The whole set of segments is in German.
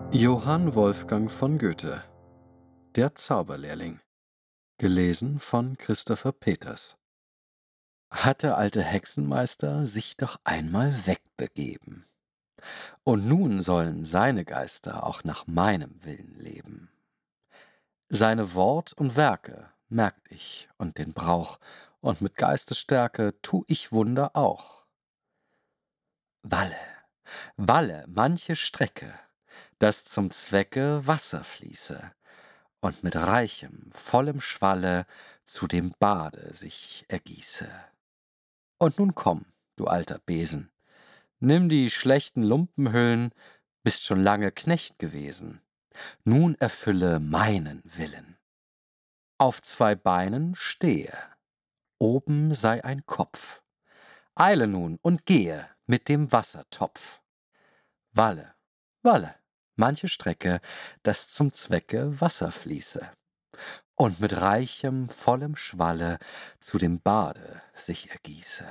Johann Wolfgang von Goethe. Der Zauberlehrling. Gelesen von Christopher Peters. Hat der alte Hexenmeister sich doch einmal wegbegeben. Und nun sollen seine Geister auch nach meinem Willen leben. Seine Wort und Werke merkt ich und den Brauch, und mit Geistesstärke tu ich Wunder auch. Walle, walle manche Strecke, dass zum Zwecke Wasser fließe und mit reichem, vollem Schwalle zu dem Bade sich ergieße. Und nun komm, du alter Besen, nimm die schlechten Lumpenhüllen, bist schon lange Knecht gewesen, nun erfülle meinen Willen. Auf 2 Beinen stehe, oben sei ein Kopf, eile nun und gehe mit dem Wassertopf. Walle, walle, manche Strecke, dass zum Zwecke Wasser fließe und mit reichem, vollem Schwalle zu dem Bade sich ergieße.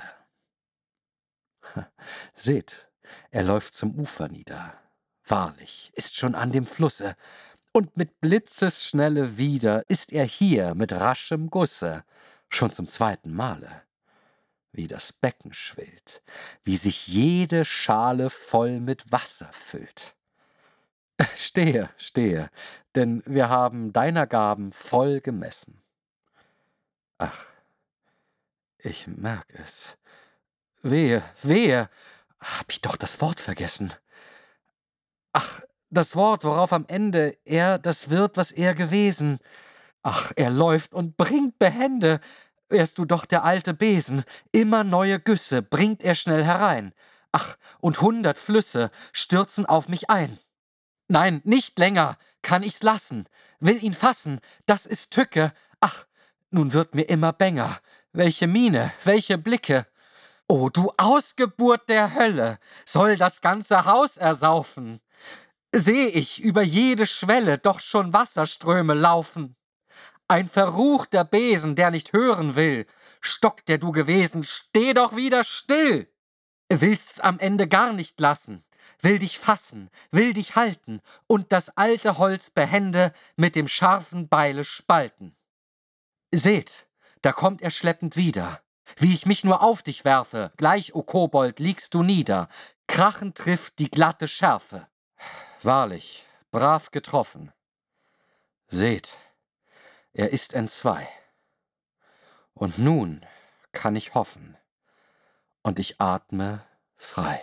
Seht, er läuft zum Ufer nieder, wahrlich, ist schon an dem Flusse, und mit Blitzesschnelle wieder ist er hier mit raschem Gusse, schon zum 2. Male. Wie das Becken schwillt, wie sich jede Schale voll mit Wasser füllt. Stehe, stehe, denn wir haben deiner Gaben voll gemessen. Ach, ich merk es. Wehe, wehe, hab ich doch das Wort vergessen. Ach, das Wort, worauf am Ende er das wird, was er gewesen. Ach, er läuft und bringt behende, wärst du doch der alte Besen, immer neue Güsse bringt er schnell herein. Ach, und 100 Flüsse stürzen auf mich ein. Nein, nicht länger, kann ich's lassen, will ihn fassen, das ist Tücke. Ach, nun wird mir immer bänger, welche Miene, welche Blicke. O, du Ausgeburt der Hölle, soll das ganze Haus ersaufen. Seh ich über jede Schwelle doch schon Wasserströme laufen. Ein verruchter Besen, der nicht hören will. Stock, der du gewesen, steh doch wieder still. Willst's am Ende gar nicht lassen, will dich fassen, will dich halten und das alte Holz behende mit dem scharfen Beile spalten. Seht, da kommt er schleppend wieder. Wie ich mich nur auf dich werfe, gleich, o Kobold, liegst du nieder. Krachend trifft die glatte Schärfe. Wahrlich, brav getroffen. Seht, er ist entzwei. Und nun kann ich hoffen, und ich atme frei.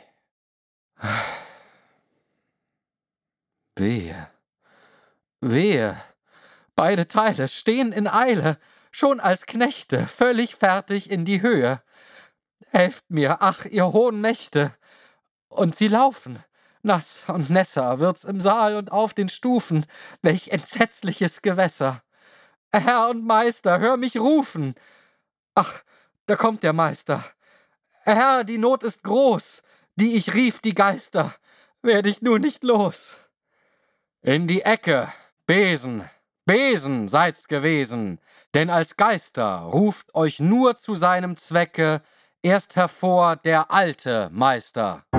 Wehe, wehe, beide Teile stehen in Eile, schon als Knechte, völlig fertig in die Höhe. Helft mir, ach, ihr hohen Mächte! Und sie laufen. Nass und nässer wird's im Saal und auf den Stufen. Welch entsetzliches Gewässer! Herr und Meister, hör mich rufen! Ach, da kommt der Meister. Herr, die Not ist groß, die ich rief, die Geister, werd ich nur nicht los. In die Ecke, Besen, Besen seid's gewesen, denn als Geister ruft euch nur zu seinem Zwecke erst hervor der alte Meister.